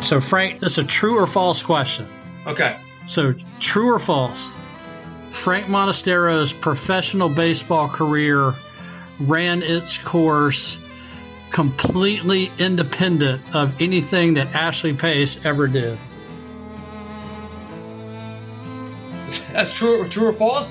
So, Frank, this is a true or false question. Okay. So, true or false? Frank Monastero's professional baseball career ran its course completely independent of anything that Ashley Pace ever did. That's true or false?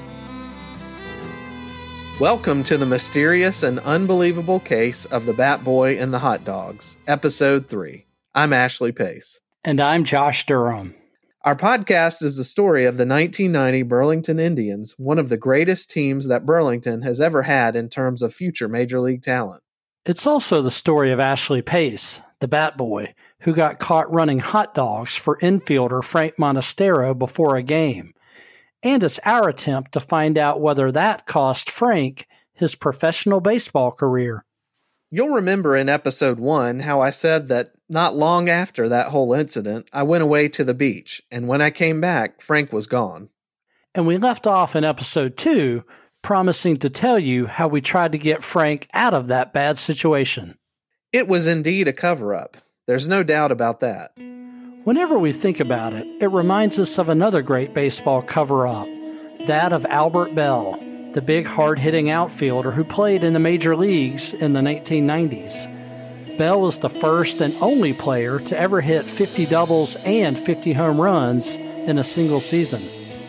Welcome to the mysterious and unbelievable case of the Bat Boy and the Hot Dogs, Episode 3. I'm Ashley Pace. And I'm Josh Durham. Our podcast is the story of the 1990 Burlington Indians, one of the greatest teams that Burlington has ever had in terms of future Major League talent. It's also the story of Ashley Pace, the Bat Boy, who got caught running hot dogs for infielder Frank Monastero before a game. And it's our attempt to find out whether that cost Frank his professional baseball career. You'll remember in Episode 1 how I said that not long after that whole incident, I went away to the beach, and when I came back, Frank was gone. And we left off in Episode 2, promising to tell you how we tried to get Frank out of that bad situation. It was indeed a cover-up. There's no doubt about that. Whenever we think about it, it reminds us of another great baseball cover-up, that of Albert Belle, the big hard-hitting outfielder who played in the major leagues in the 1990s. Belle was the first and only player to ever hit 50 doubles and 50 home runs in a single season.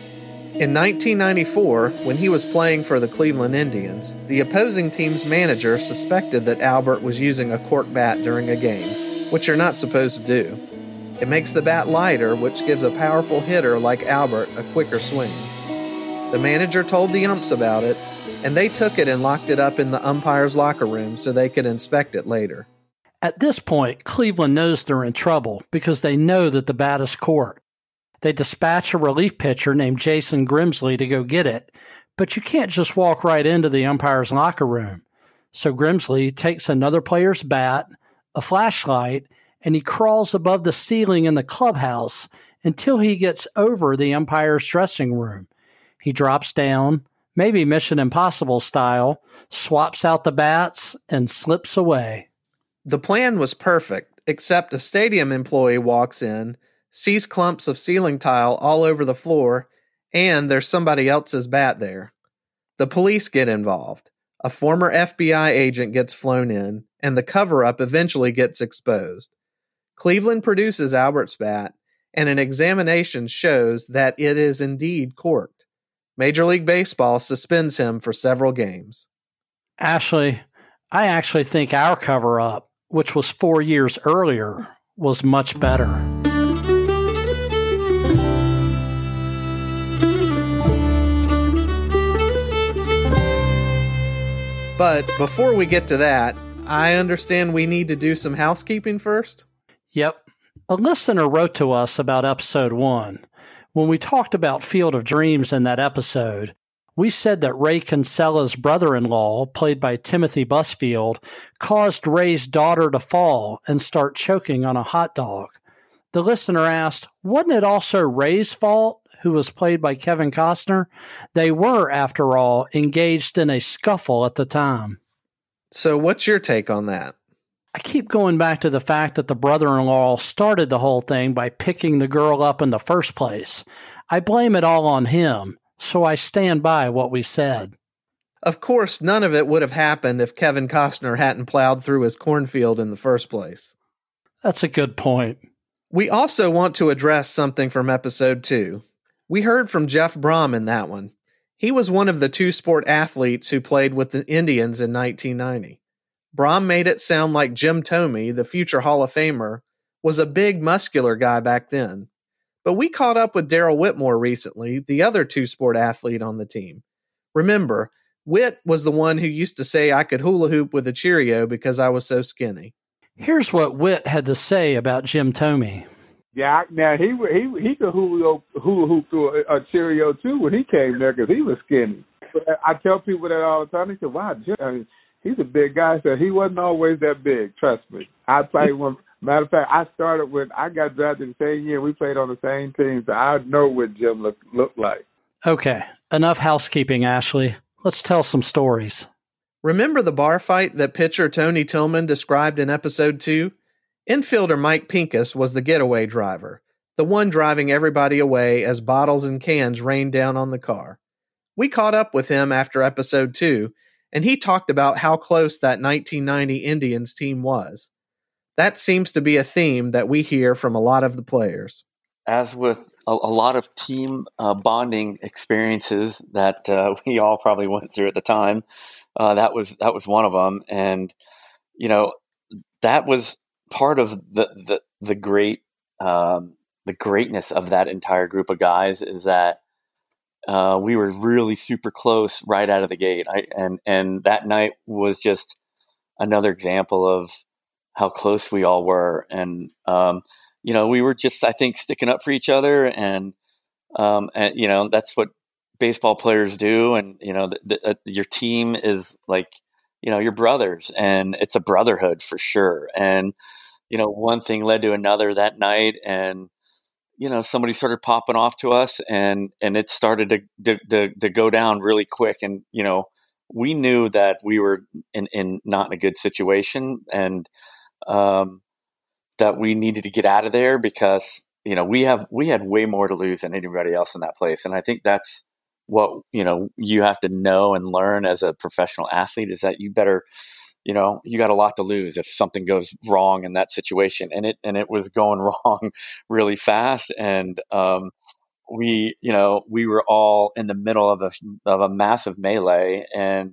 In 1994, when he was playing for the Cleveland Indians, the opposing team's manager suspected that Albert was using a cork bat during a game, which you're not supposed to do. It makes the bat lighter, which gives a powerful hitter like Albert a quicker swing. The manager told the umps about it, and they took it and locked it up in the umpire's locker room so they could inspect it later. At this point, Cleveland knows they're in trouble because they know that the bat is corked. They dispatch a relief pitcher named Jason Grimsley to go get it, but you can't just walk right into the umpire's locker room. So Grimsley takes another player's bat, a flashlight, and he crawls above the ceiling in the clubhouse until he gets over the umpire's dressing room. He drops down, maybe Mission Impossible style, swaps out the bats, and slips away. The plan was perfect, except a stadium employee walks in, sees clumps of ceiling tile all over the floor, and there's somebody else's bat there. The police get involved. A former FBI agent gets flown in, and the cover-up eventually gets exposed. Cleveland produces Albert's bat, and an examination shows that it is indeed corked. Major League Baseball suspends him for several games. Ashley, I actually think our cover-up, which was 4 years earlier, was much better. But before we get to that, I understand we need to do some housekeeping first? Yep. A listener wrote to us about Episode 1. When we talked about Field of Dreams in that episode, we said that Ray Kinsella's brother-in-law, played by Timothy Busfield, caused Ray's daughter to fall and start choking on a hot dog. The listener asked, wasn't it also Ray's fault, who was played by Kevin Costner? They were, after all, engaged in a scuffle at the time. So what's your take on that? I keep going back to the fact that the brother-in-law started the whole thing by picking the girl up in the first place. I blame it all on him, so I stand by what we said. Of course, none of it would have happened if Kevin Costner hadn't plowed through his cornfield in the first place. That's a good point. We also want to address something from Episode 2. We heard from Jeff Brom in that one. He was one of the two-sport athletes who played with the Indians in 1990. Brom made it sound like Jim Thome, the future Hall of Famer, was a big, muscular guy back then. But we caught up with Darrell Whitmore recently, the other two-sport athlete on the team. Remember, Whit was the one who used to say I could hula hoop with a Cheerio because I was so skinny. Here's what Whit had to say about Jim Thome. Yeah, now he could hula hoop through a Cheerio too when he came there because he was skinny. But I tell people that all the time. They say, "Wow, Jim, I mean, he's a big guy." I said he wasn't always that big. Trust me. I played one. Matter of fact, I started when I got drafted the same year. We played on the same team, so I know what Jim looked like. Okay, enough housekeeping, Ashley. Let's tell some stories. Remember the bar fight that pitcher Tony Tillman described in Episode 2? Infielder Mike Pincus was the getaway driver, the one driving everybody away as bottles and cans rained down on the car. We caught up with him after episode 2, and he talked about how close that 1990 Indians team was. That seems to be a theme that we hear from a lot of the players. As with a lot of team bonding experiences that we all probably went through at the time, that was one of them. And, that was part of the greatness of that entire group of guys, is that we were really super close right out of the gate. And that night was just another example of how close we all were. And, we were just, I think, sticking up for each other. And that's what baseball players do. And, your team is like, your brothers, and it's a brotherhood for sure. And, one thing led to another that night, and, somebody started popping off to us, and it started to go down really quick. And, we knew that we were not in a good situation, and that we needed to get out of there because, we had way more to lose than anybody else in that place. And I think that's what, you have to know and learn as a professional athlete, is that you better, you got a lot to lose if something goes wrong in that situation. And it was going wrong really fast. And, we were all in the middle of a massive melee. And,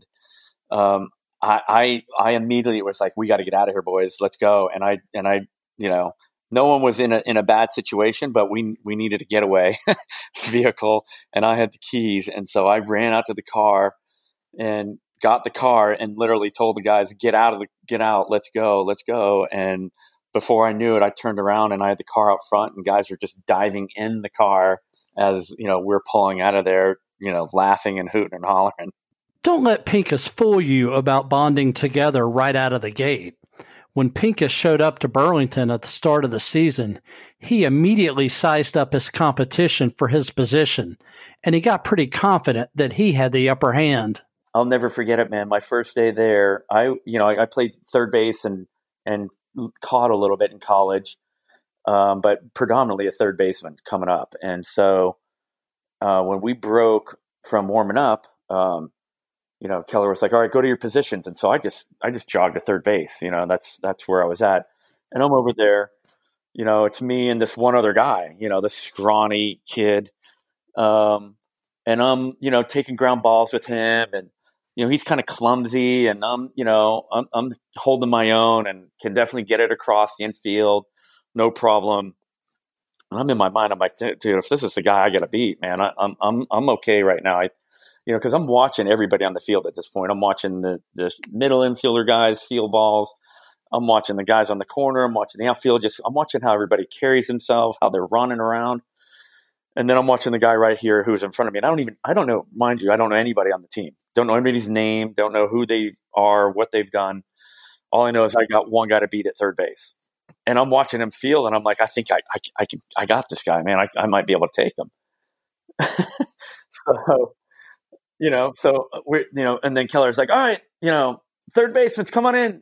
I immediately was like, we got to get out of here, boys. Let's go. And I, no one was in a bad situation, but we needed a getaway vehicle, and I had the keys. And so I ran out to the car and got the car and literally told the guys, get out, let's go. And before I knew it, I turned around and I had the car out front, and guys were just diving in the car as, we're pulling out of there, laughing and hooting and hollering. Don't let Pincus fool you about bonding together right out of the gate. When Pincus showed up to Burlington at the start of the season, he immediately sized up his competition for his position, and he got pretty confident that he had the upper hand. I'll never forget it, man. My first day there, I played third base and caught a little bit in college, but predominantly a third baseman coming up. And so when we broke from warming up, Keller was like, all right, go to your positions. And so I just jogged to third base. That's where I was at. And I'm over there, it's me and this one other guy, this scrawny kid. And I'm, taking ground balls with him, and, he's kind of clumsy, and I'm holding my own and can definitely get it across the infield. No problem. And I'm in my mind, I'm like, dude, if this is the guy I got to beat, man, I'm okay right now. Because I'm watching everybody on the field at this point. I'm watching the middle infielder guys field balls. I'm watching the guys on the corner. I'm watching the outfield. I'm watching how everybody carries himself, how they're running around. And then I'm watching the guy right here who's in front of me. And I don't know, mind you, I don't know anybody on the team. Don't know anybody's name. Don't know who they are, what they've done. All I know is I got one guy to beat at third base. And I'm watching him field, and I'm like, I think I got this guy, man. I might be able to take him. So we're, and then Keller's like, all right, third baseman's come on in,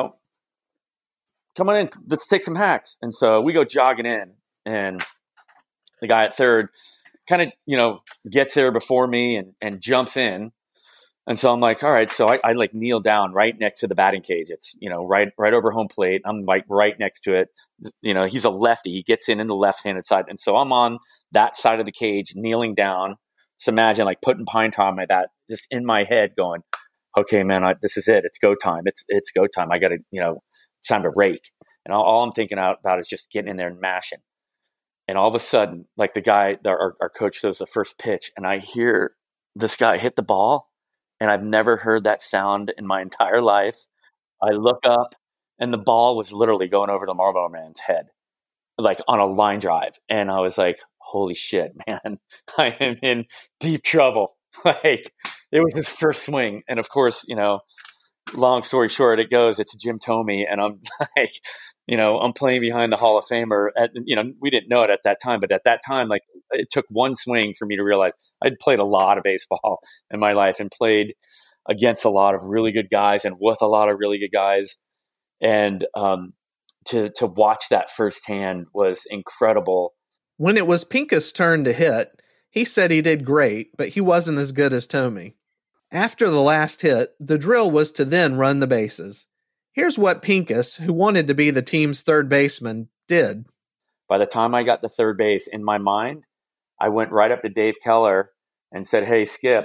let's take some hacks. And so we go jogging in, and the guy at third kind of, gets there before me and jumps in. And so I'm like, all right. So I like kneel down right next to the batting cage. It's, right over home plate. I'm like right next to it. He's a lefty. He gets in the left-handed side. And so I'm on that side of the cage, kneeling down. So imagine like putting pine tar on my bat, just in my head going, okay, man, this is it. It's go time. It's go time. I got to, it's time to rake. And all I'm thinking about is just getting in there and mashing. And all of a sudden, like the guy, our coach throws the first pitch, and I hear this guy hit the ball, and I've never heard that sound in my entire life. I look up, and the ball was literally going over the Marlboro Man's head, like on a line drive. And I was like, holy shit, man, I am in deep trouble. Like, it was his first swing. And of course, long story short, it's Jim Thome. And I'm like, I'm playing behind the Hall of Famer. We didn't know it at that time, but at that time, like, it took one swing for me to realize I'd played a lot of baseball in my life and played against a lot of really good guys and with a lot of really good guys. And to watch that firsthand was incredible. When it was Pincus' turn to hit, he said he did great, but he wasn't as good as Thome. After the last hit, the drill was to then run the bases. Here's what Pincus, who wanted to be the team's third baseman, did. By the time I got to third base, in my mind, I went right up to Dave Keller and said, "Hey, Skip,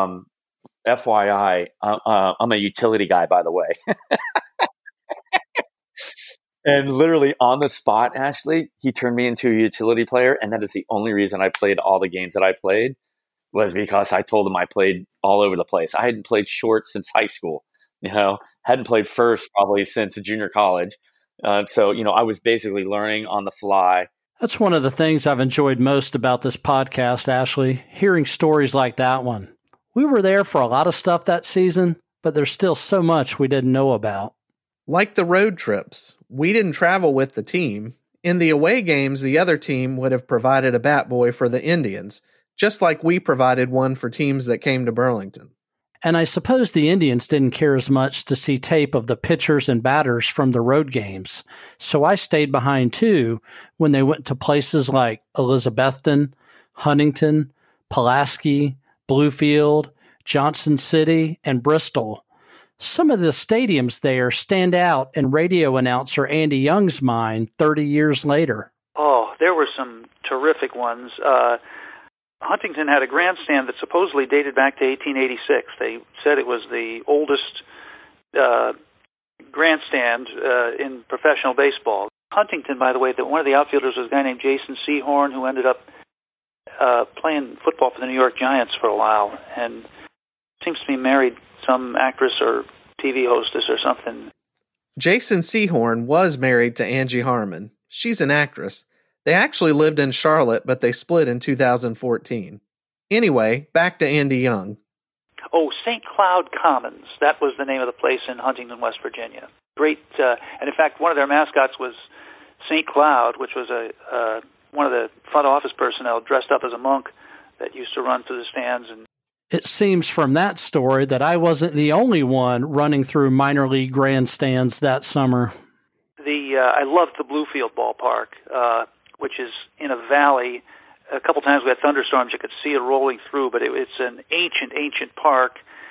FYI, I'm a utility guy, by the way." And literally on the spot, Ashley, he turned me into a utility player. And that is the only reason I played all the games that I played, was because I told him I played all over the place. I hadn't played short since high school, hadn't played first probably since junior college. So, I was basically learning on the fly. That's one of the things I've enjoyed most about this podcast, Ashley, hearing stories like that one. We were there for a lot of stuff that season, but there's still so much we didn't know about. Like the road trips, we didn't travel with the team. In the away games, the other team would have provided a bat boy for the Indians, just like we provided one for teams that came to Burlington. And I suppose the Indians didn't care as much to see tape of the pitchers and batters from the road games, so I stayed behind too when they went to places like Elizabethton, Huntington, Pulaski, Bluefield, Johnson City, and Bristol. Some of the stadiums there stand out in radio announcer Andy Young's mind 30 years later. Oh, there were some terrific ones. Huntington had a grandstand that supposedly dated back to 1886. They said it was the oldest grandstand in professional baseball. Huntington, by the way, one of the outfielders was a guy named Jason Sehorn, who ended up playing football for the New York Giants for a while, and seems to be married some actress or TV hostess or something. Jason Sehorn was married to Angie Harmon. She's an actress. They actually lived in Charlotte, but they split in 2014. Anyway, back to Andy Young. Oh, St. Cloud Commons. That was the name of the place in Huntington, West Virginia. Great, and in fact, one of their mascots was St. Cloud, which was one of the front office personnel dressed up as a monk that used to run through the stands. And it seems from that story that I wasn't the only one running through minor league grandstands that summer. I loved the Bluefield ballpark, which is in a valley. A couple times we had thunderstorms, you could see it rolling through, but it's an ancient park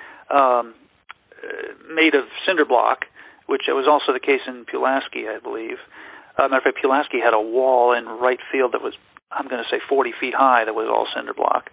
made of cinder block, which was also the case in Pulaski, I believe. Matter of fact, Pulaski had a wall in right field that was, I'm going to say, 40 feet high that was all cinder block.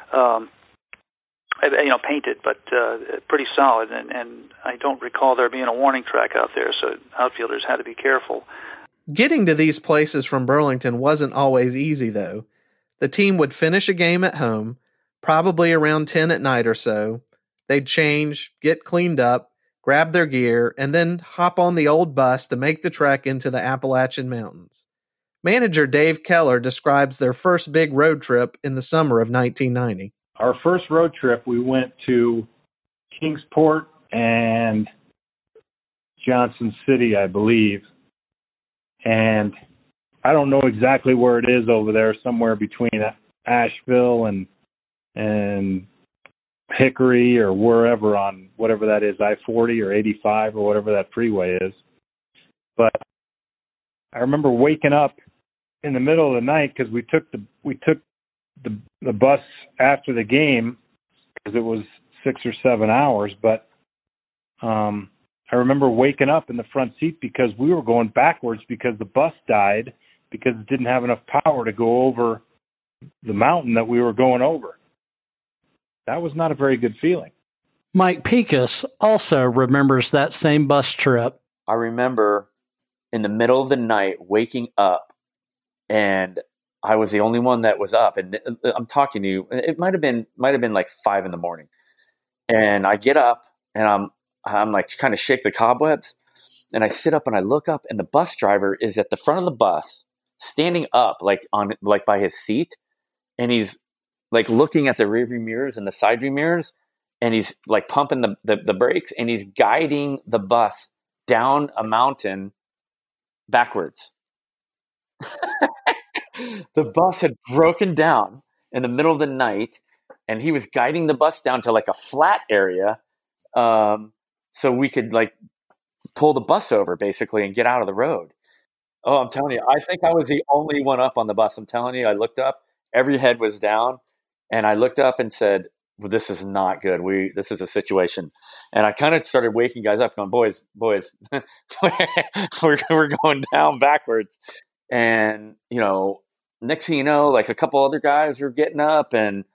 Painted, but pretty solid, and I don't recall there being a warning track out there, so outfielders had to be careful. Getting to these places from Burlington wasn't always easy, though. The team would finish a game at home, probably around 10 at night or so. They'd change, get cleaned up, grab their gear, and then hop on the old bus to make the trek into the Appalachian Mountains. Manager Dave Keller describes their first big road trip in the summer of 1990. Our first road trip, we went to Kingsport and Johnson City, I believe. And I don't know exactly where it is over there, somewhere between Asheville and Hickory or wherever on whatever that is, I-40 or 85 or whatever that freeway is. But I remember waking up in the middle of the night because we took the bus after the game because it was 6 or 7 hours. But I remember waking up in the front seat because we were going backwards because the bus died because it didn't have enough power to go over the mountain that we were going over. That was not a very good feeling. Mike Pincus also remembers that same bus trip. I remember in the middle of the night waking up, and I was the only one that was up. And I'm talking to you, it might have been like 5 a.m. And I get up and I'm like kind of shake the cobwebs, and I sit up and I look up, and the bus driver is at the front of the bus, standing up like by his seat, and he's like looking at the rearview mirrors and the side view mirrors, and he's like pumping the brakes, and he's guiding the bus down a mountain backwards. The bus had broken down in the middle of the night, and he was guiding the bus down to like a flat area, so we could like pull the bus over basically and get out of the road. Oh, I'm telling you, I think I was the only one up on the bus. I'm telling you, I looked up, every head was down, and I looked up and said, well, this is not good. This is a situation. And I kind of started waking guys up going, boys, we're going down backwards. And, next thing you know, like a couple other guys were getting up and,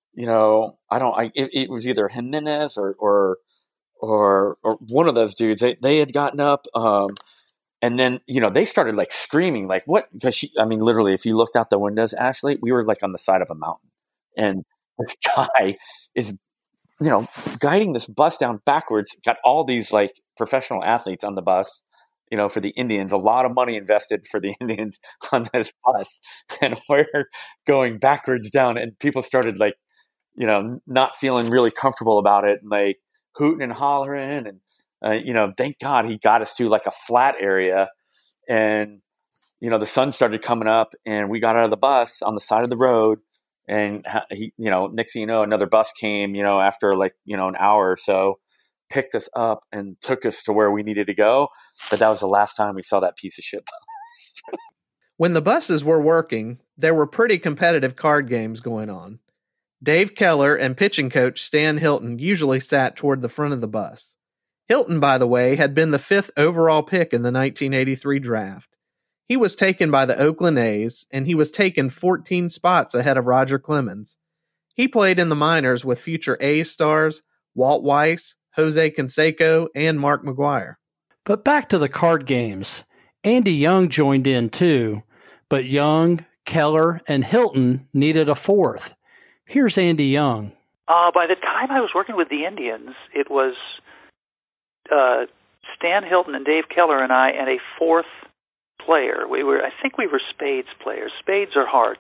it was either Jimenez or one of those dudes. They had gotten up, and then they started like screaming, like what? Because literally, if you looked out the windows, Ashley, we were like on the side of a mountain, and this guy is, guiding this bus down backwards. Got all these like professional athletes on the bus. For the Indians, a lot of money invested for the Indians on this bus, and we're going backwards down, and people started like, not feeling really comfortable about it, and like hooting and hollering, and thank God he got us to like a flat area, and the sun started coming up, and we got out of the bus on the side of the road, and he, next thing you know, another bus came, after like an hour or so, picked us up and took us to where we needed to go. But that was the last time we saw that piece of shit bus. When the buses were working, there were pretty competitive card games going on. Dave Keller and pitching coach Stan Hilton usually sat toward the front of the bus. Hilton, by the way, had been the 5th overall pick in the 1983 draft. He was taken by the Oakland A's, and he was taken 14 spots ahead of Roger Clemens. He played in the minors with future A's stars Walt Weiss, Jose Canseco, and Mark McGwire. But back to the card games. Andy Young joined in too, but Young, Keller, and Hilton needed a 4th. Here's Andy Young. By the time I was working with the Indians, it was Stan Hilton and Dave Keller and I and a 4th player. I think we were spades players. Spades or hearts.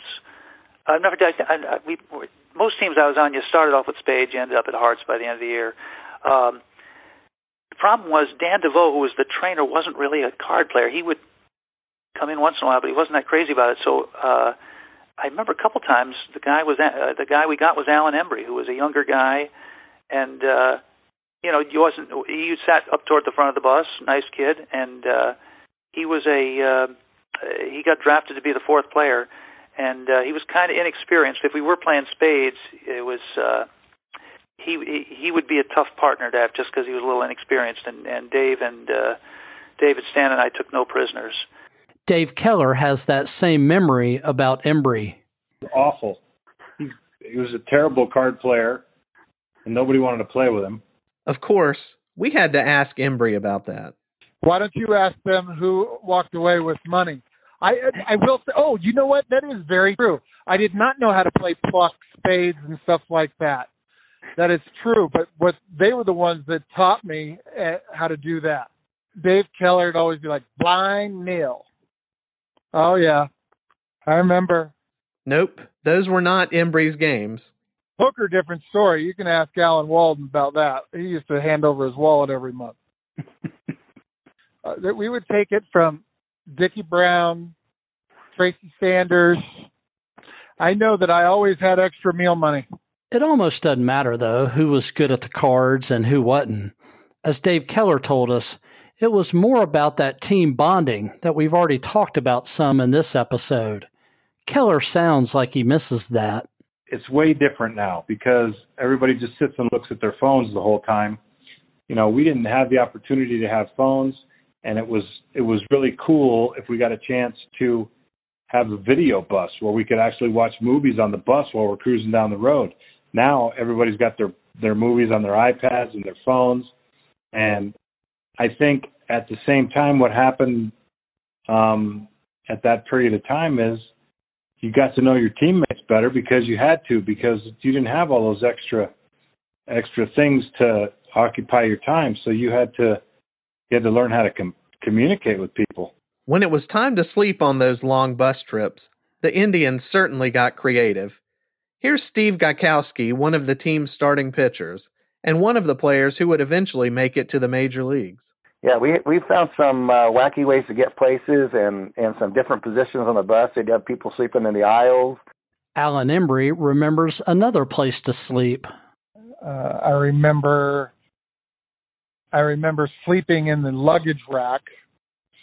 Most teams I was on, you started off with spades, you ended up at hearts by the end of the year. The problem was Dan DeVoe, who was the trainer, wasn't really a card player. He would come in once in a while, but he wasn't that crazy about it. So I remember a couple times the guy we got was Alan Embry, who was a younger guy, and he sat up toward the front of the bus, nice kid, and he got drafted to be the 4th player, and he was kind of inexperienced. If we were playing spades, it was he would be a tough partner to have just because he was a little inexperienced, and David, Stan, and I took no prisoners. Dave Keller has that same memory about Embry. Awful. He was a terrible card player, and nobody wanted to play with him. Of course, we had to ask Embry about that. Why don't you ask them who walked away with money? I will say, you know what? That is very true. I did not know how to play pluck, spades, and stuff like that. That is true, but they were the ones that taught me how to do that. Dave Keller would always be like, blind nil. Oh, yeah. I remember. Nope, those were not Embry's games. Hooker, different story. You can ask Alan Walden about that. He used to hand over his wallet every month. We would take it from Dickie Brown, Tracy Sanders. I know that I always had extra meal money. It almost doesn't matter, though, who was good at the cards and who wasn't. As Dave Keller told us, it was more about that team bonding that we've already talked about some in this episode. Keller sounds like he misses that. It's way different now because everybody just sits and looks at their phones the whole time. We didn't have the opportunity to have phones, and it was really cool if we got a chance to have a video bus where we could actually watch movies on the bus while we're cruising down the road. Now everybody's got their movies on their iPads and their phones, and I think at the same time what happened at that period of time is you got to know your teammates better because you had to, because you didn't have all those extra things to occupy your time. So you had to learn how to communicate with people. When it was time to sleep on those long bus trips, the Indians certainly got creative. Here's Steve Gajkowski, one of the team's starting pitchers, and one of the players who would eventually make it to the major leagues. Yeah, we found some wacky ways to get places and some different positions on the bus. They'd have people sleeping in the aisles. Alan Embry remembers another place to sleep. I remember sleeping in the luggage rack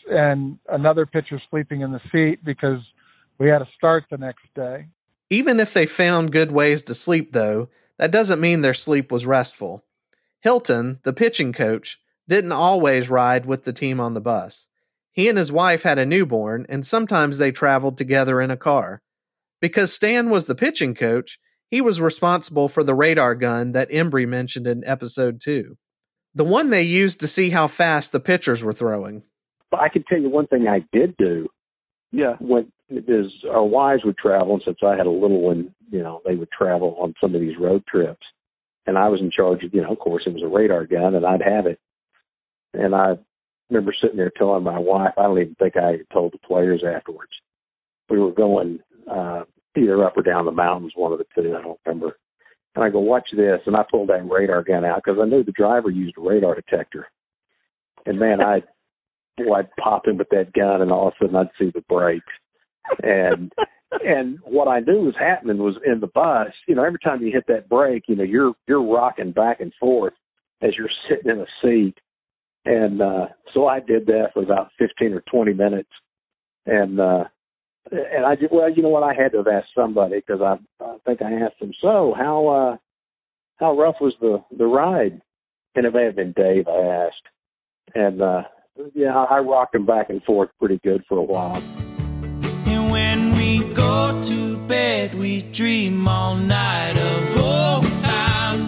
and another pitcher sleeping in the seat because we had to start the next day. Even if they found good ways to sleep, though, that doesn't mean their sleep was restful. Hilton, the pitching coach, didn't always ride with the team on the bus. He and his wife had a newborn, and sometimes they traveled together in a car. Because Stan was the pitching coach, he was responsible for the radar gun that Embry mentioned in episode 2. The one they used to see how fast the pitchers were throwing. But I can tell you one thing I did do. Yeah. When our wives would travel, and since I had a little one, they would travel on some of these road trips. And I was in charge of, of course, it was a radar gun, and I'd have it. And I remember sitting there telling my wife, I don't even think I told the players afterwards. We were going either up or down the mountains, one of the two, I don't remember. And I go, watch this. And I pulled that radar gun out because I knew the driver used a radar detector. And, man, I'd pop him with that gun, and all of a sudden I'd see the brakes. And what I knew was happening was in the bus, every time you hit that brake, you're rocking back and forth as you're sitting in a seat. And so I did that for about 15 or 20 minutes. And I did, well, you know what, I had to have asked somebody because I think I asked them, so how rough was the ride? And it may have been Dave, I asked. And, I rocked him back and forth pretty good for a while. And when we go to bed, we dream all night of old time,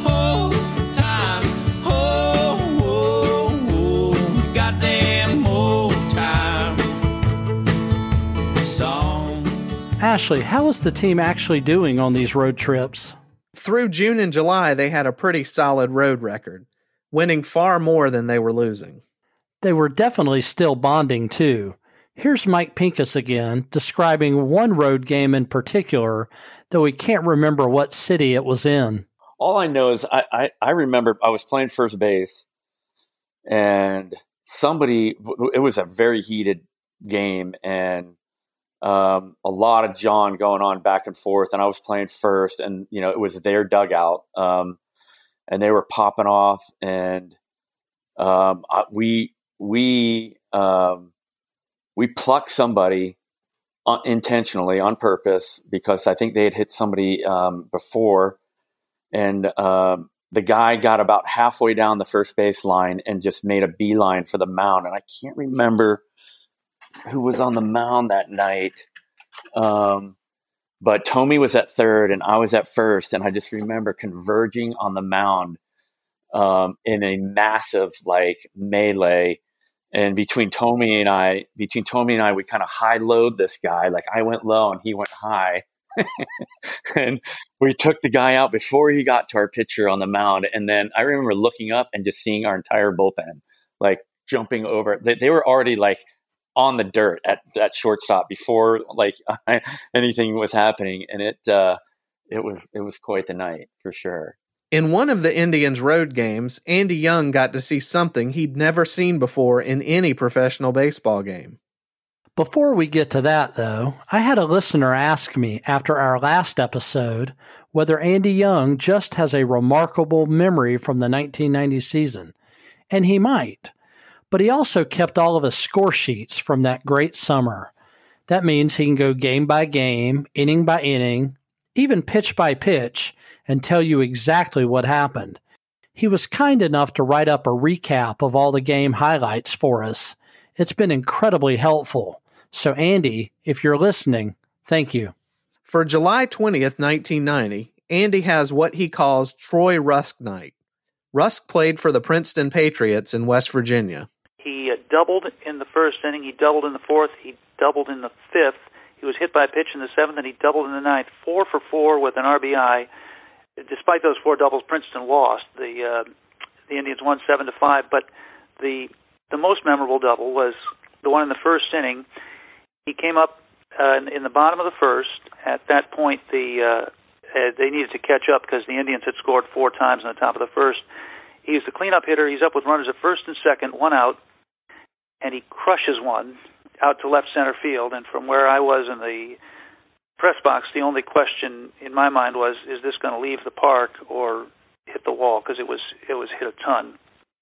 goddamn old time song. Ashley, how is the team actually doing on these road trips? Through June and July, they had a pretty solid road record, winning far more than they were losing. They were definitely still bonding, too. Here's Mike Pincus again, describing one road game in particular, though we can't remember what city it was in. All I know is I remember I was playing first base, and it was a very heated game, and a lot of John going on back and forth, and I was playing first, and, it was their dugout, and they were popping off, and we plucked somebody intentionally on purpose because I think they had hit somebody before, and the guy got about halfway down the first base line and just made a beeline for the mound. And I can't remember who was on the mound that night, but Tommy was at third and I was at first, and I just remember converging on the mound in a massive melee. And between Tommy and I, we kind of high load this guy. Like, I went low and he went high. And we took the guy out before he got to our pitcher on the mound. And then I remember looking up and just seeing our entire bullpen, jumping over. They were already on the dirt at that shortstop before anything was happening. And it was quite the night for sure. In one of the Indians' road games, Andy Young got to see something he'd never seen before in any professional baseball game. Before we get to that, though, I had a listener ask me after our last episode whether Andy Young just has a remarkable memory from the 1990 season. And he might. But he also kept all of his score sheets from that great summer. That means he can go game by game, inning by inning, even pitch by pitch, and tell you exactly what happened. He was kind enough to write up a recap of all the game highlights for us. It's been incredibly helpful. So Andy, if you're listening, thank you. For July 20th, 1990, Andy has what he calls Troy Rusk Night. Rusk played for the Princeton Patriots in West Virginia. He doubled in the first inning, he doubled in the fourth, he doubled in the fifth. He was hit by a pitch in the seventh, and he doubled in the ninth. 4 for 4 with an RBI. Despite those 4 doubles, Princeton lost. The Indians won 7-5. But the most memorable double was the one in the first inning. He came up in the bottom of the first. At that point, they needed to catch up because the Indians had scored 4 times on the top of the first. He's the cleanup hitter. He's up with runners at first and second, 1 out, and he crushes one out to left center field. And from where I was in the press box, the only question in my mind was, is this going to leave the park or hit the wall? Because it was hit a ton.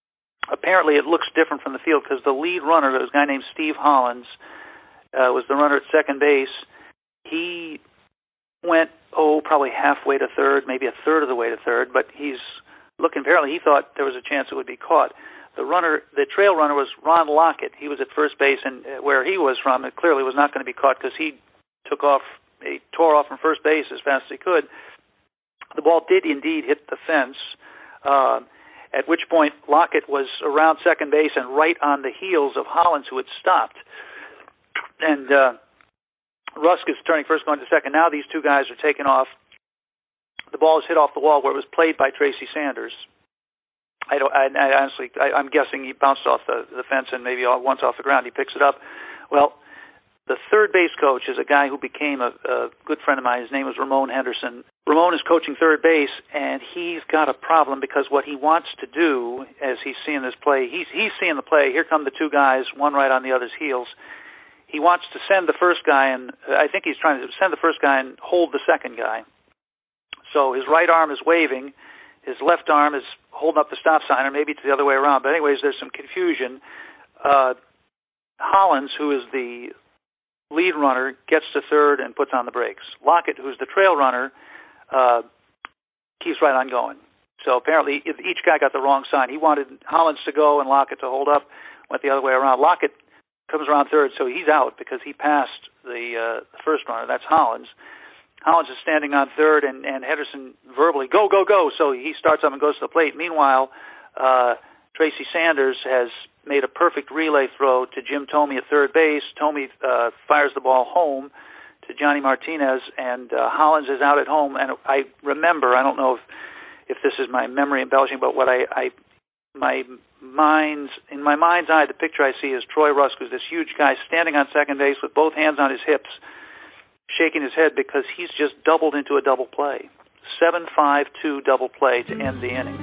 apparently it looks different from the field because the lead runner, there was a guy named Steve Hollins, was the runner at second base. He went, probably halfway to third, maybe a third of the way to third, but he's looking, apparently he thought there was a chance it would be caught. The trail runner was Ron Lockett. He was at first base, and where he was from, it clearly was not going to be caught because he tore off from first base as fast as he could. The ball did indeed hit the fence, at which point Lockett was around second base and right on the heels of Hollins, who had stopped. And Rusk is turning first, going to second. Now these two guys are taking off. The ball is hit off the wall where it was played by Tracy Sanders. I'm guessing he bounced off the fence and maybe once off the ground he picks it up. Well, the third base coach is a guy who became a good friend of mine. His name was Ramon Henderson. Ramon is coaching third base, and he's got a problem because what he wants to do, as he's seeing this play, he's seeing the play. Here come the two guys, one right on the other's heels. He wants to send the first guy, and I think he's trying to send the first guy and hold the second guy. So his right arm is waving, his left arm is holding up the stop sign, or maybe it's the other way around. But anyways, there's some confusion. Hollins, who is the lead runner, gets to third and puts on the brakes. Lockett, who's the trail runner, keeps right on going. So apparently each guy got the wrong sign. He wanted Hollins to go and Lockett to hold up, went the other way around. Lockett comes around third, so he's out because he passed the first runner. That's Hollins. Hollins is standing on third, and Henderson verbally, go, go, go. So he starts up and goes to the plate. Meanwhile, Tracy Sanders has made a perfect relay throw to Jim Thome at third base. Thome fires the ball home to Johnny Martinez, and Hollins is out at home. And I remember, I don't know if this is my memory embellishing, but what in my mind's eye, the picture I see is Troy Rusk, who's this huge guy standing on second base with both hands on his hips, shaking his head because he's just doubled into a double play. 7-5-2 double play to end the inning.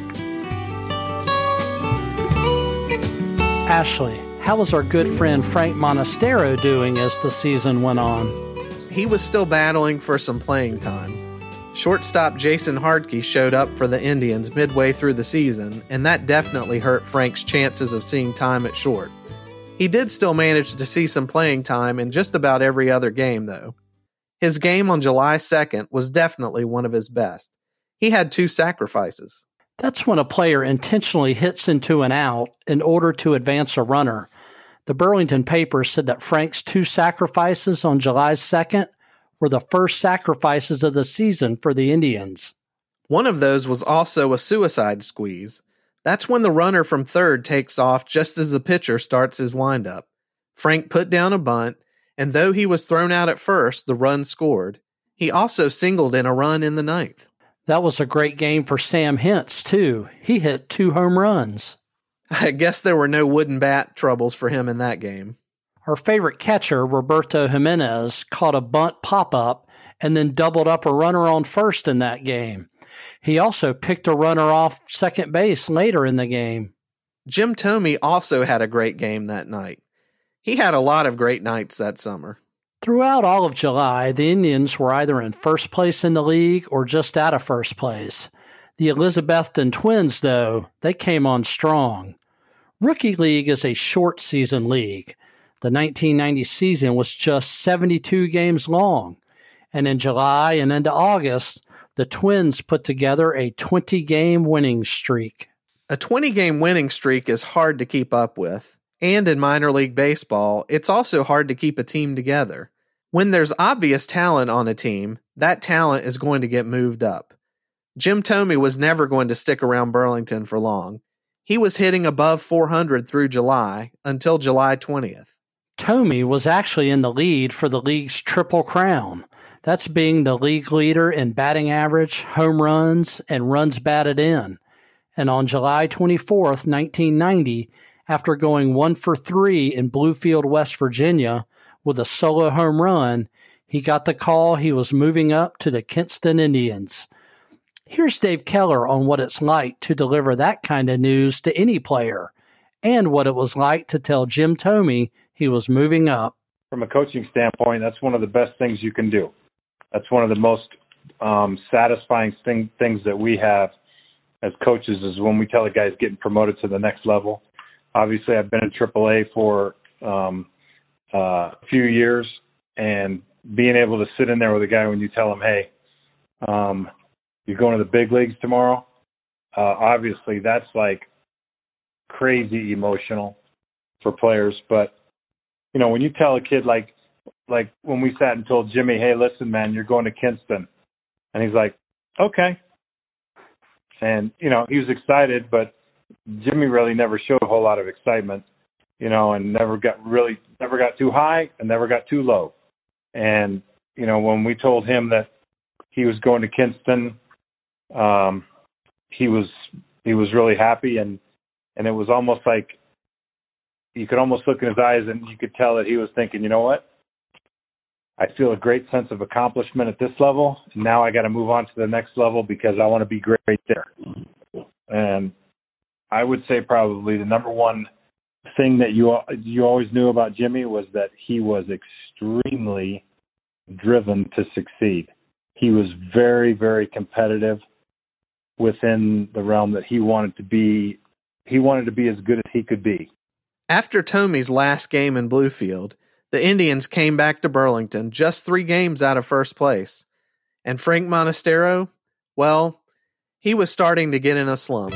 Ashley, how was our good friend Frank Monastero doing as the season went on? He was still battling for some playing time. Shortstop Jason Hardke showed up for the Indians midway through the season, and that definitely hurt Frank's chances of seeing time at short. He did still manage to see some playing time in just about every other game, though. His game on July 2nd was definitely one of his best. He had 2 sacrifices. That's when a player intentionally hits into an out in order to advance a runner. The Burlington paper said that Frank's 2 sacrifices on July 2nd were the first sacrifices of the season for the Indians. One of those was also a suicide squeeze. That's when the runner from third takes off just as the pitcher starts his windup. Frank put down a bunt, and though he was thrown out at first, the run scored. He also singled in a run in the 9th. That was a great game for Sam Hentz, too. He hit 2 home runs. I guess there were no wooden bat troubles for him in that game. Our favorite catcher, Roberto Jimenez, caught a bunt pop-up and then doubled up a runner on first in that game. He also picked a runner off second base later in the game. Jim Thome also had a great game that night. He had a lot of great nights that summer. Throughout all of July, the Indians were either in first place in the league or just out of first place. The Elizabethton Twins, though, they came on strong. Rookie League is a short season league. The 1990 season was just 72 games long, and in July and into August, the Twins put together a 20-game winning streak. A 20-game winning streak is hard to keep up with. And in minor league baseball, it's also hard to keep a team together. When there's obvious talent on a team, that talent is going to get moved up. Jim Thome was never going to stick around Burlington for long. He was hitting above 400 through July until July 20th. Thome was actually in the lead for the league's Triple Crown. That's being the league leader in batting average, home runs, and runs batted in. And on July 24th, 1990, after going 1 for 3 in Bluefield, West Virginia, with a solo home run, he got the call he was moving up to the Kinston Indians. Here's Dave Keller on what it's like to deliver that kind of news to any player, and what it was like to tell Jim Thome he was moving up. From a coaching standpoint, that's one of the best things you can do. That's one of the most satisfying things that we have as coaches is when we tell a guy he's getting promoted to the next level. obviously I've been in AAA for a few years, and being able to sit in there with a guy when you tell him, hey, you're going to the big leagues tomorrow, obviously that's like crazy emotional for players. But, you know, when you tell a kid like when we sat and told Jimmy, hey, listen, man, you're going to Kinston. And he's like, okay. And, you know, he was excited, but Jimmy really never showed a whole lot of excitement, you know, and never got too high and never got too low. And, you know, when we told him that he was going to Kinston, he was really happy, and it was almost like you could almost look in his eyes and you could tell that he was thinking, you know what? I feel a great sense of accomplishment at this level. Now I got to move on to the next level because I want to be great there. And I would say probably the number one thing that you always knew about Jimmy was that he was extremely driven to succeed. He was very, very competitive within the realm that he wanted to be. He wanted to be as good as he could be. After Tommy's last game in Bluefield, the Indians came back to Burlington just 3 games out of first place. And Frank Monastero, well, he was starting to get in a slump.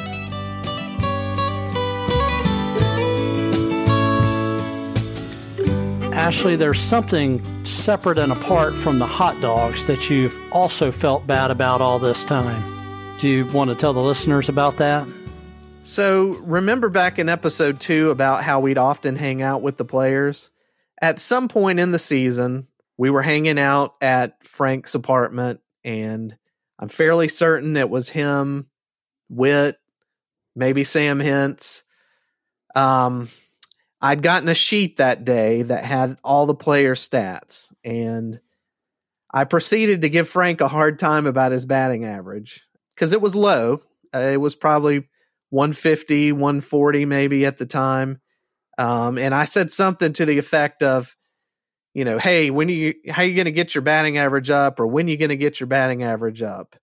Ashley, there's something separate and apart from the hot dogs that you've also felt bad about all this time. Do you want to tell the listeners about that? So, remember back in episode 2 about how we'd often hang out with the players? At some point in the season, we were hanging out at Frank's apartment, and I'm fairly certain it was him, Witt, maybe Sam Hintz. I'd gotten a sheet that day that had all the player stats, and I proceeded to give Frank a hard time about his batting average because it was low. It was probably 150, 140 maybe at the time. And I said something to the effect of, you know, hey, how are you going to get your batting average up, or when are you going to get your batting average up?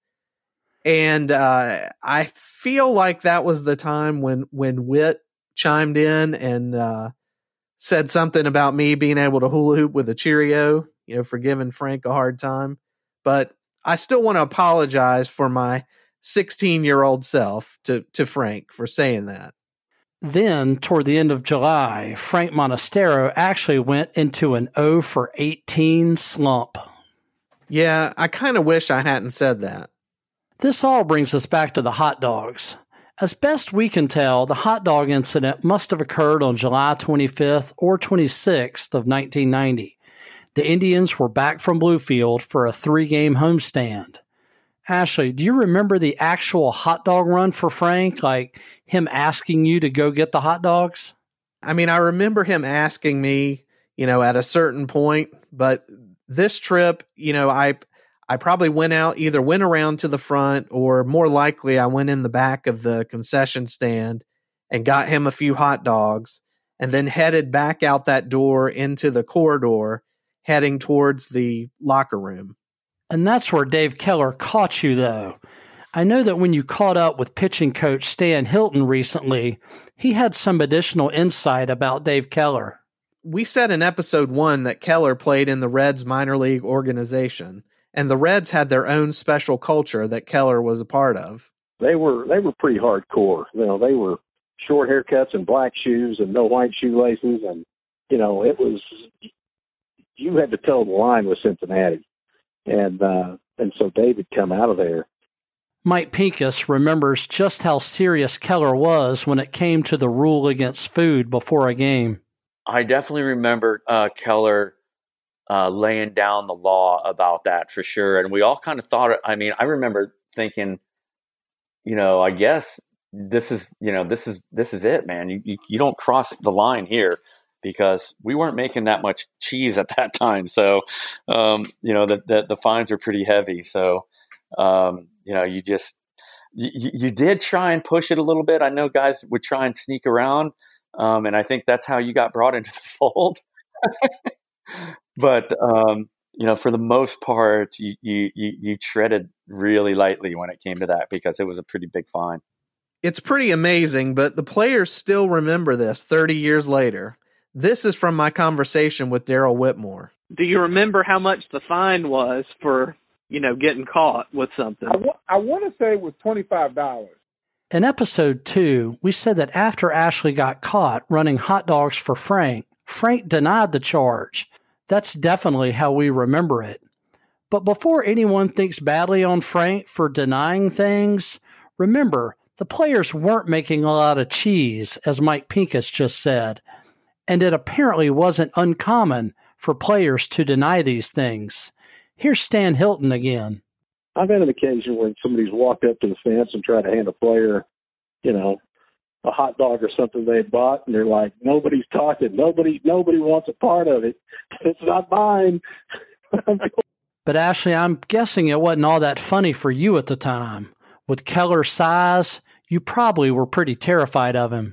And I feel like that was the time when Witt chimed in and said something about me being able to hula hoop with a Cheerio, you know, for giving Frank a hard time. But I still want to apologize for my 16-year-old self to Frank for saying that. Then, toward the end of July, Frank Monastero actually went into an 0 for 18 slump. Yeah, I kind of wish I hadn't said that. This all brings us back to the hot dogs. As best we can tell, the hot dog incident must have occurred on July 25th or 26th of 1990. The Indians were back from Bluefield for a 3-game homestand. Ashley, do you remember the actual hot dog run for Frank, like him asking you to go get the hot dogs? I mean, I remember him asking me, you know, at a certain point, but this trip, you know, I probably went around to the front, or more likely I went in the back of the concession stand and got him a few hot dogs, and then headed back out that door into the corridor, heading towards the locker room. And that's where Dave Keller caught you, though. I know that when you caught up with pitching coach Stan Hilton recently, he had some additional insight about Dave Keller. We said in episode 1 that Keller played in the Reds minor league organization, and the Reds had their own special culture that Keller was a part of. They were pretty hardcore. You know, they were short haircuts and black shoes and no white shoelaces, and you know, it was, you had to toe the line with Cincinnati. And so David come out of there. Mike Pincus remembers just how serious Keller was when it came to the rule against food before a game. I definitely remember Keller laying down the law about that for sure. And we all kind of thought, I mean, I remember thinking, you know, I guess this is it, man. You don't cross the line here, because we weren't making that much cheese at that time. So, you know, the fines were pretty heavy. So, you know, you did try and push it a little bit. I know guys would try and sneak around. And I think that's how you got brought into the fold. But, you know, for the most part, you treaded really lightly when it came to that, because it was a pretty big fine. It's pretty amazing, but the players still remember this 30 years later. This is from my conversation with Daryl Whitmore. Do you remember how much the fine was for, getting caught with something? I want to say it was $25. In episode 2, we said that after Ashley got caught running hot dogs for Frank denied the charge. That's definitely how we remember it. But before anyone thinks badly on Frank for denying things, remember, the players weren't making a lot of cheese, as Mike Pincus just said, and it apparently wasn't uncommon for players to deny these things. Here's Stan Hilton again. I've had an occasion when somebody's walked up to the fence and tried to hand a player, a hot dog or something they bought, and they're like, nobody's talking. Nobody wants a part of it. It's not mine. But Ashley, I'm guessing it wasn't all that funny for you at the time. With Keller's size, you probably were pretty terrified of him.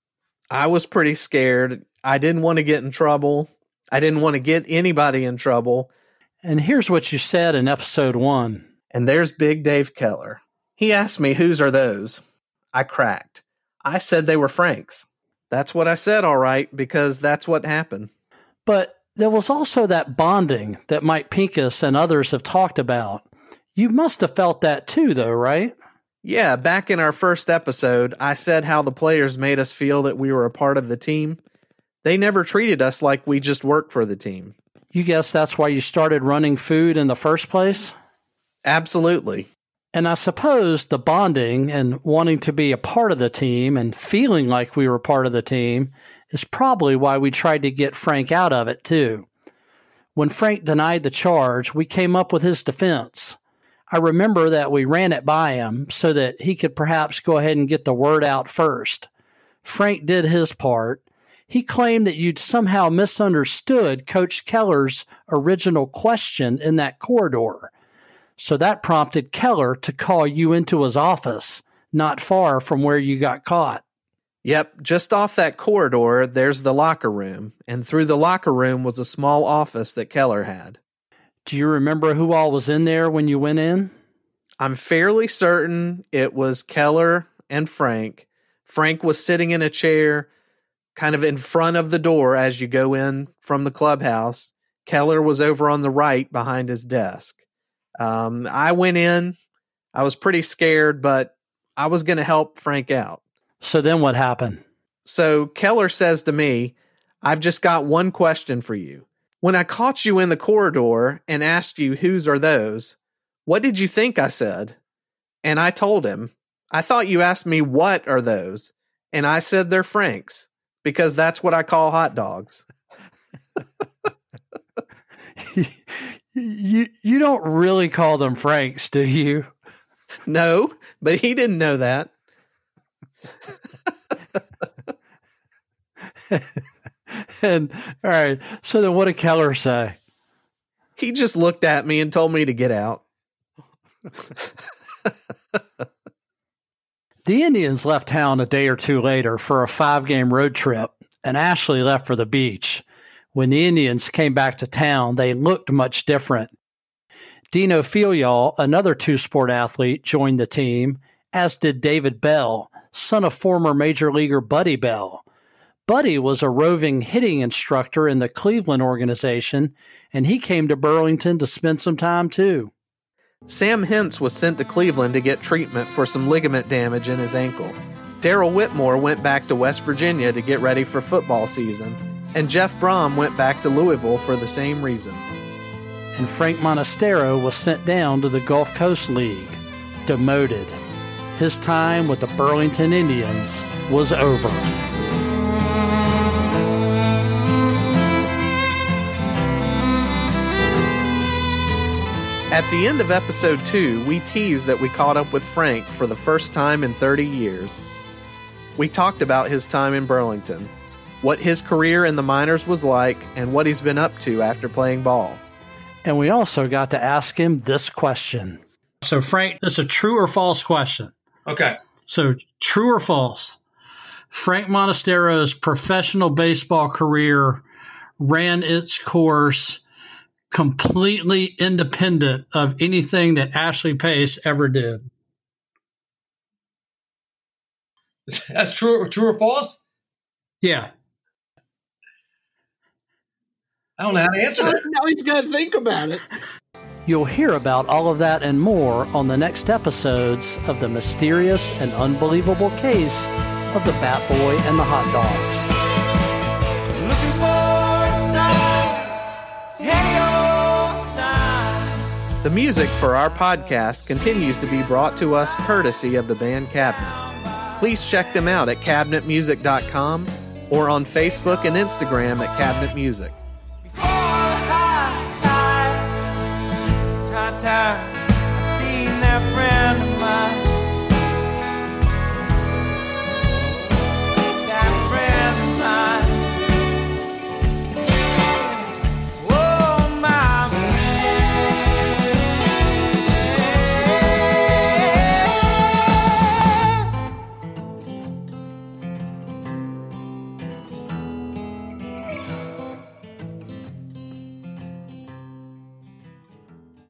I was pretty scared. I didn't want to get in trouble. I didn't want to get anybody in trouble. And here's what you said in episode 1. And there's Big Dave Keller. He asked me, whose are those? I cracked. I said they were Frank's. That's what I said, all right, because that's what happened. But there was also that bonding that Mike Pincus and others have talked about. You must have felt that too, though, right? Yeah, back in our first episode, I said how the players made us feel that we were a part of the team. They never treated us like we just worked for the team. You guess that's why you started running food in the first place? Absolutely. And I suppose the bonding and wanting to be a part of the team and feeling like we were part of the team is probably why we tried to get Frank out of it, too. When Frank denied the charge, we came up with his defense. I remember that we ran it by him so that he could perhaps go ahead and get the word out first. Frank did his part. He claimed that you'd somehow misunderstood Coach Keller's original question in that corridor. So that prompted Keller to call you into his office, not far from where you got caught. Yep, just off that corridor, there's the locker room, and through the locker room was a small office that Keller had. Do you remember who all was in there when you went in? I'm fairly certain it was Keller and Frank. Frank was sitting in a chair kind of in front of the door as you go in from the clubhouse. Keller was over on the right behind his desk. I went in. I was pretty scared, but I was going to help Frank out. So then what happened? So Keller says to me, I've just got one question for you. When I caught you in the corridor and asked you whose are those, what did you think I said? And I told him, I thought you asked me what are those, and I said they're Frank's, because that's what I call hot dogs. You don't really call them Frank's, do you? No, but he didn't know that. And all right, so then what did Keller say? He just looked at me and told me to get out. The Indians left town a day or two later for a 5-game road trip, and Ashley left for the beach. When the Indians came back to town, they looked much different. Dino Filial, another two-sport athlete, joined the team, as did David Bell, son of former Major Leaguer Buddy Bell. Buddy was a roving hitting instructor in the Cleveland organization, and he came to Burlington to spend some time too. Sam Hentz was sent to Cleveland to get treatment for some ligament damage in his ankle. Daryl Whitmore went back to West Virginia to get ready for football season, and Jeff Brom went back to Louisville for the same reason. And Frank Monastero was sent down to the Gulf Coast League, demoted. His time with the Burlington Indians was over. At the end of episode 2, we teased that we caught up with Frank for the first time in 30 years. We talked about his time in Burlington, what his career in the minors was like, and what he's been up to after playing ball. And we also got to ask him this question. So, Frank, this is a true or false question. Okay. So, true or false? Frank Monastero's professional baseball career ran its course completely independent of anything that Ashley Pace ever did. That's true or false? Yeah. I don't know how to answer that. Now he's got to think about it. You'll hear about all of that and more on the next episodes of the mysterious and unbelievable case of the Bat Boy and the Hot Dogs. Looking for a sign, any old sign. The music for our podcast continues to be brought to us courtesy of the band Cabinet. Please check them out at cabinetmusic.com or on Facebook and Instagram at Cabinet Music. Time, I seen that friend